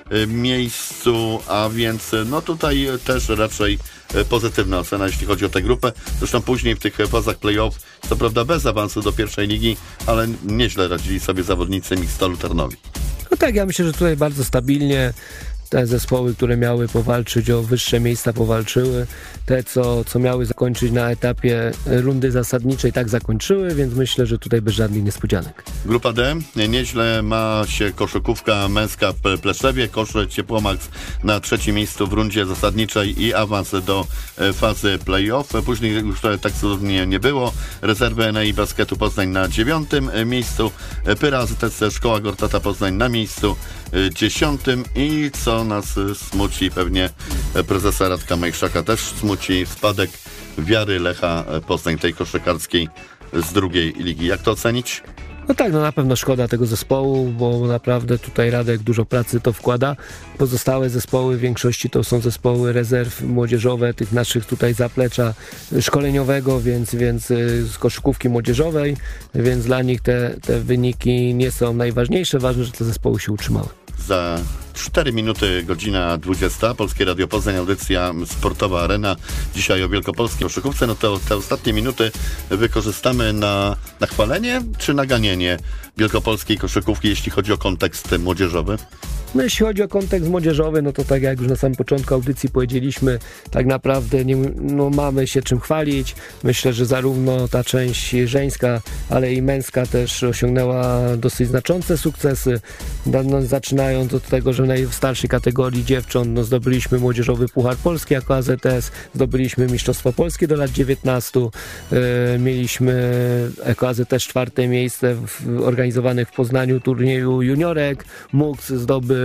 miejscu, a więc no tutaj też raczej pozytywna ocena, jeśli chodzi o tę grupę. Zresztą później w tych fazach play-off, co prawda bez awansu do pierwszej ligi, ale nieźle radzili sobie zawodnicy Mixtolu Tarnowi.
No tak, ja myślę, że tutaj bardzo stabilnie te zespoły, które miały powalczyć o wyższe miejsca, powalczyły. Te, co miały zakończyć na etapie rundy zasadniczej, tak zakończyły, więc myślę, że tutaj bez żadnych niespodzianek.
Grupa D. Nieźle ma się koszykówka męska w Pleszewie. Kosze Ciepłomax na 3. miejscu w rundzie zasadniczej i awans do fazy play-off. Później już tak cudownie nie było. Rezerwy Enei Basketu Poznań na 9. miejscu. Pyra AZS Szkoła Gortata Poznań na miejscu 10. I co nas smuci, pewnie prezesa Radka Majszaka też smuci, spadek wiary Lecha Poznań, tej koszykarskiej z 2. ligi. Jak to ocenić?
No tak, no na pewno szkoda tego zespołu, bo naprawdę tutaj Radek dużo pracy to wkłada. Pozostałe zespoły w większości to są zespoły rezerw młodzieżowe, tych naszych tutaj zaplecza szkoleniowego, więc z koszykówki młodzieżowej, więc dla nich te wyniki nie są najważniejsze. Ważne, że te zespoły się utrzymały.
Za 4 minuty, godzina 20. Polskie Radio Poznań, audycja Sportowa Arena. Dzisiaj o wielkopolskiej koszykówce. No to te ostatnie minuty wykorzystamy na chwalenie czy na ganienie wielkopolskiej koszykówki, jeśli chodzi o kontekst młodzieżowy?
No jeśli chodzi o kontekst młodzieżowy, no to tak jak już na samym początku audycji powiedzieliśmy, tak naprawdę mamy się czym chwalić. Myślę, że zarówno ta część żeńska, ale i męska też osiągnęła dosyć znaczące sukcesy. Zaczynając od tego, że w starszej kategorii dziewcząt zdobyliśmy Młodzieżowy Puchar Polski jako AZS, zdobyliśmy Mistrzostwo Polskie do lat 19, mieliśmy jako AZS 4. miejsce w organizowanych w Poznaniu turnieju juniorek, MUKS zdobył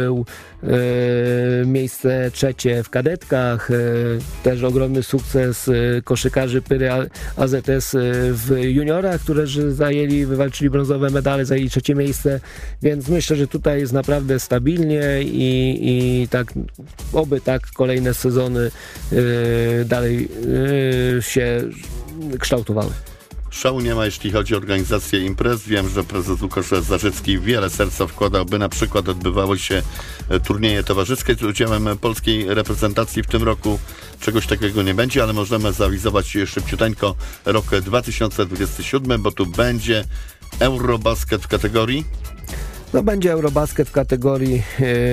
miejsce 3. w kadetkach, też ogromny sukces koszykarzy Pyry AZS w juniorach, którzy wywalczyli brązowe medale, zajęli 3. miejsce, więc myślę, że tutaj jest naprawdę stabilnie i tak, oby tak kolejne sezony dalej się kształtowały.
Szału nie ma, jeśli chodzi o organizację imprez. Wiem, że prezes Łukasz Zarzycki wiele serca wkładał, by na przykład odbywały się turnieje towarzyskie z udziałem polskiej reprezentacji. W tym roku czegoś takiego nie będzie, ale możemy zaawizować szybciuteńko rok 2027, bo tu będzie Eurobasket w kategorii...
No będzie Eurobasket w kategorii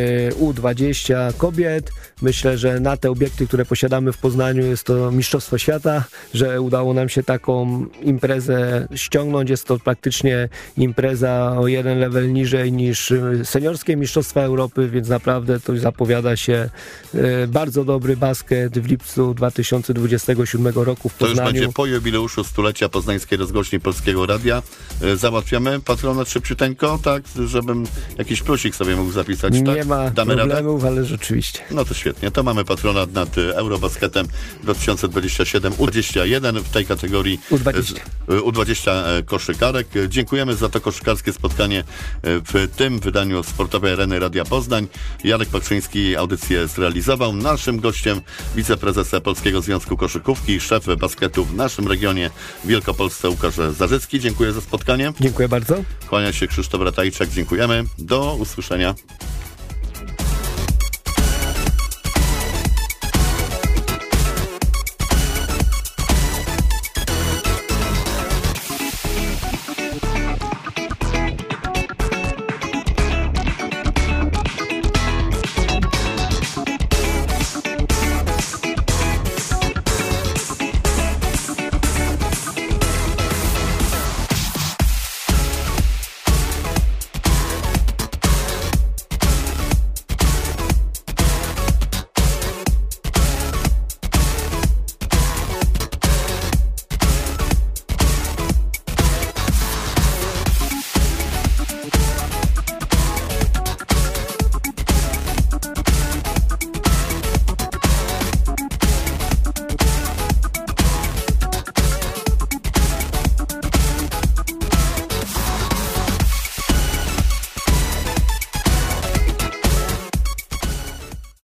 U20 kobiet. Myślę, że na te obiekty, które posiadamy w Poznaniu, jest to Mistrzostwo Świata, że udało nam się taką imprezę ściągnąć. Jest to praktycznie impreza o jeden level niżej niż seniorskie Mistrzostwa Europy, więc naprawdę to zapowiada się bardzo dobry basket w lipcu 2027 roku w Poznaniu.
To już będzie po jubileuszu stulecia Poznańskiej Rozgłośni Polskiego Radia. Załatwiamy patronat szybciuteńko, tak, żebym jakiś plusik sobie mógł zapisać, tak?
Nie ma
Damy
problemów,
radę?
ale rzeczywiście.
No to świetnie. To mamy patronat nad Eurobasketem 2027 U21 w tej kategorii U20 koszykarek. Dziękujemy za to koszykarskie spotkanie w tym wydaniu Sportowej Areny Radia Poznań. Jarek Pakrzyński audycję zrealizował. Naszym gościem wiceprezes Polskiego Związku Koszykówki, szef basketu w naszym regionie w Wielkopolsce Łukasz Zarzycki. Dziękuję za spotkanie.
Dziękuję bardzo.
Kłania się Krzysztof Ratajczak. Dziękujemy. Do usłyszenia.